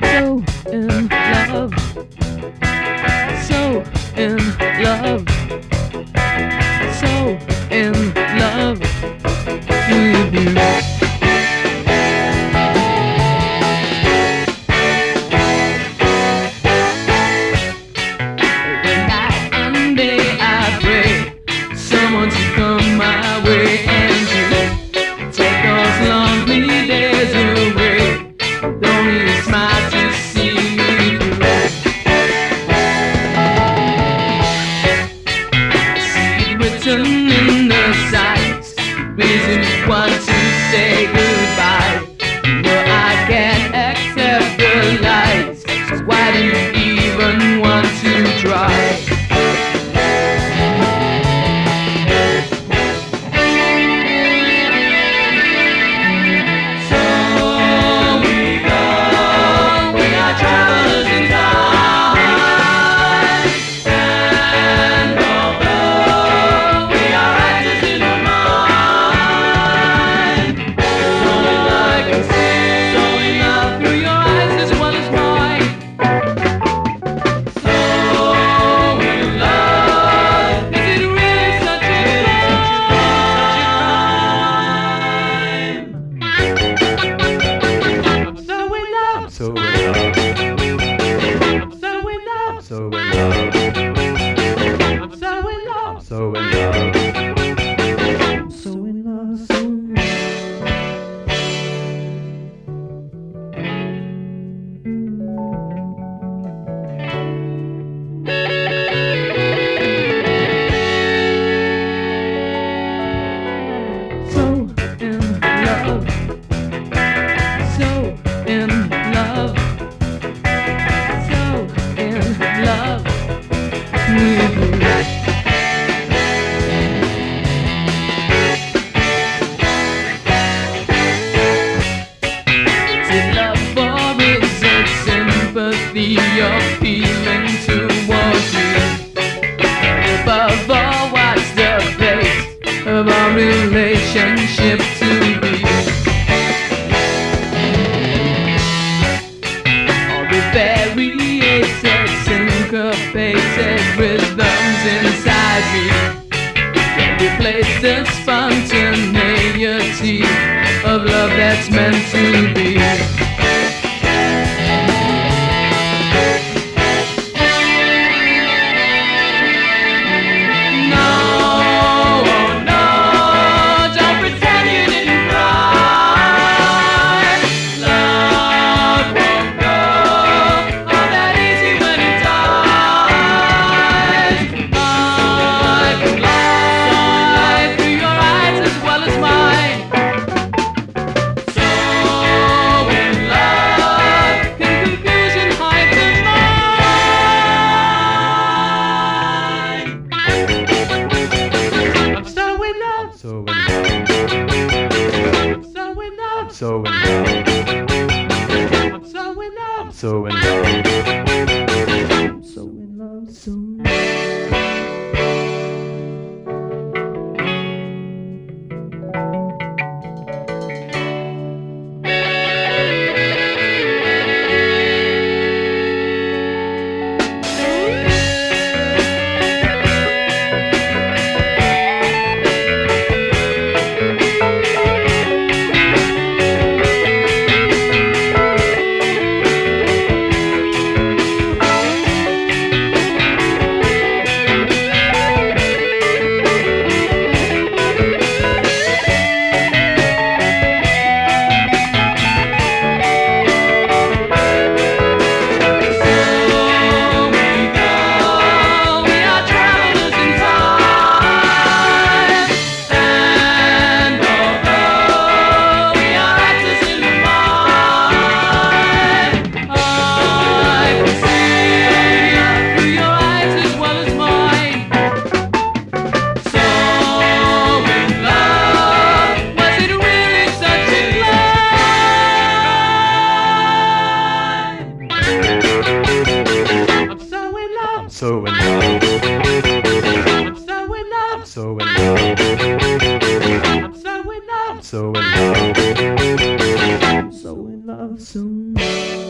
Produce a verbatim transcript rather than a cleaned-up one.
So in love, so in love, so in love with you. Night and day I pray someone to come my way and to take those lonely days away. Don't need a smile to see me through. See it written in the signs, reason you want to say goodbye. You know I can't accept the lies, so why do you even want to try? So in love, so in love, I'm so in love, so in love, so in love, so in love. You're feeling towards you. Above all, what's the fate of our relationship to be? All the variated, syncopated rhythms inside me can replace the spontaneity of love that's meant to be. So in love, I'm so in love, I'm so in love, I'm so in love, so in love. So in love, I'm so in love, so in love, I'm so in love, so in love, so in love, so in love.